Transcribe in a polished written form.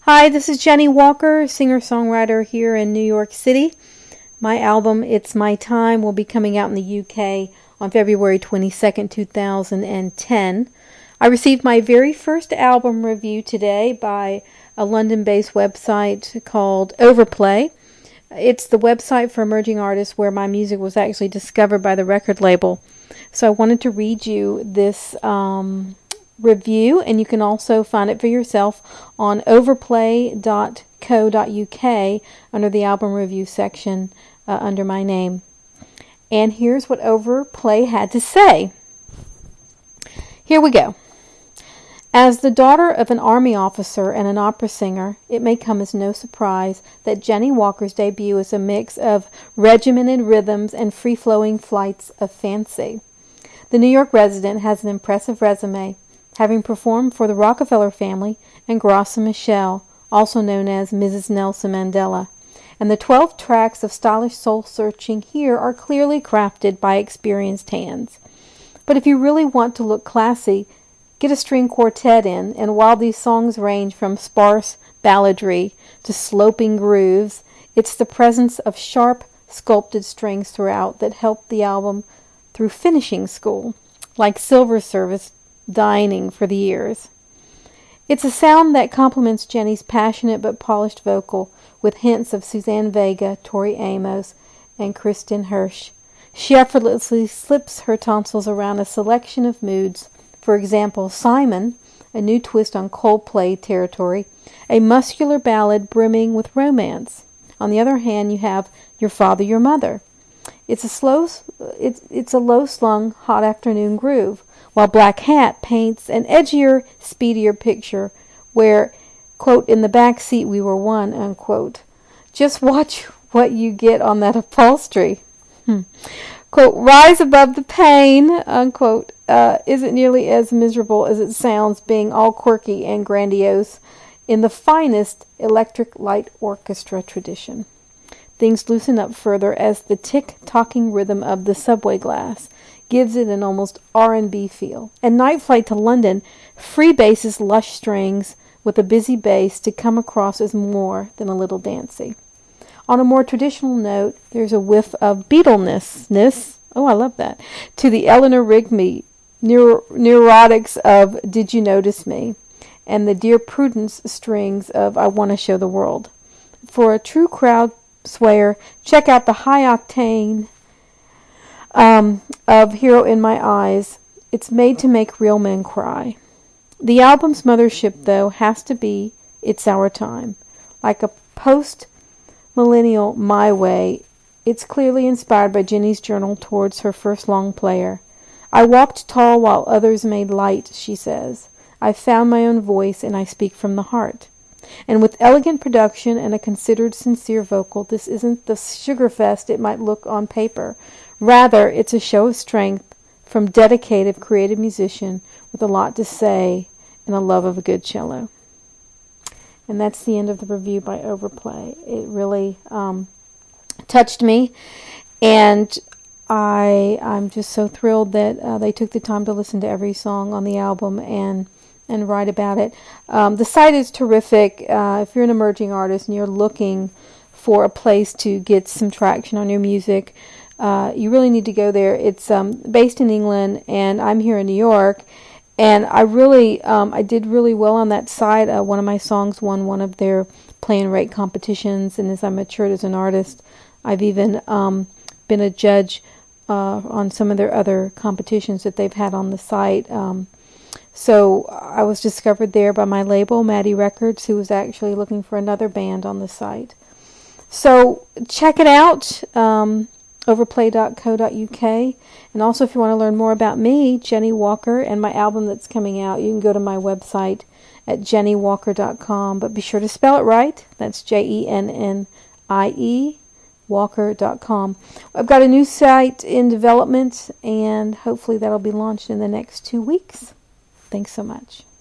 Hi, this is Jenny Walker, singer-songwriter here in New York City. My album, It's My Time, will be coming out in the UK on February 22nd, 2010. I received my very first album review today by a London-based website called Overplay. It's the website for emerging artists where my music was actually discovered by the record label. So I wanted to read you this review, and you can also find it for yourself on overplay.co.uk under the album review section under my name. And here's what Overplay had to say. Here we go. As the daughter of an army officer and an opera singer, it may come as no surprise that Jenny Walker's debut is a mix of regimented rhythms and free-flowing flights of fancy. The New York resident has an impressive resume, having performed for the Rockefeller family and Graça Michel, also known as Mrs. Nelson Mandela. And the 12 tracks of stylish soul-searching here are clearly crafted by experienced hands. But if you really want to look classy, get a string quartet in, and while these songs range from sparse balladry to sloping grooves, it's the presence of sharp, sculpted strings throughout that helped the album through finishing school, like silver service dining for the ears. It's a sound that complements Jenny's passionate but polished vocal with hints of Suzanne Vega, Tori Amos, and Kristin Hersh. She effortlessly slips her tonsils around a selection of moods. For example, Simon, a new twist on Coldplay territory, a muscular ballad brimming with romance. On the other hand, you have Your Father, Your Mother. It's a low-slung, hot afternoon groove, while Black Hat paints an edgier, speedier picture where, quote, in the back seat we were one, unquote. Just watch what you get on that upholstery. Quote, rise above the pain, unquote, isn't nearly as miserable as it sounds, being all quirky and grandiose in the finest Electric Light Orchestra tradition. Things loosen up further as the tick-tocking rhythm of the subway glass gives it an almost R&B feel. And Night Flight to London freebases lush strings with a busy bass to come across as more than a little dancey. On a more traditional note, there's a whiff of Beatleness, oh, I love that, to the Eleanor Rigby neurotics of Did You Notice Me, and the Dear Prudence strings of I Want to Show the World. For a true crowd swayer, check out the high octane of Hero in My Eyes. It's made to make real men cry. The album's mothership, though, has to be It's Our Time. Like a post-millennial My Way, it's clearly inspired by Jenny's journal towards her first long player. I walked tall while others made light, she says. I found my own voice and I speak from the heart. And with elegant production and a considered, sincere vocal, this isn't the sugar fest it might look on paper. Rather, it's a show of strength from dedicated, creative musician with a lot to say and a love of a good cello. And that's the end of the review by Overplay. It really touched me, and I'm just so thrilled that they took the time to listen to every song on the album and write about it. The site is terrific. If you're an emerging artist and you're looking for a place to get some traction on your music, you really need to go there. It's based in England, and I'm here in New York. And I did really well on that site. One of my songs won one of their play and rate competitions, and as I matured as an artist, I've even been a judge on some of their other competitions that they've had on the site. So I was discovered there by my label, Maddie Records, who was actually looking for another band on the site. So check it out, overplay.co.uk. And also if you want to learn more about me, Jenny Walker, and my album that's coming out, you can go to my website at jennywalker.com. But be sure to spell it right. That's Jennie, walker.com. I've got a new site in development, and hopefully that'll be launched in the next 2 weeks. Thanks so much.